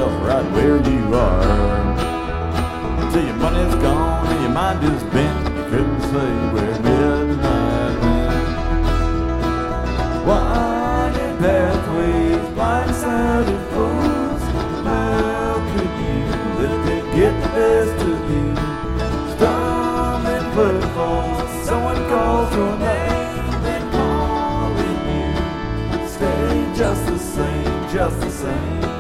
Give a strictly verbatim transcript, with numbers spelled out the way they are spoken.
yourself right where you are. Till your money's gone and your mind is bent, you couldn't say where midnight went. Winding pathways, blindsided fools. How could you let them get the best of you? Stumbling footfalls, someone calls your name, then calling you. Stay just the same, just the same.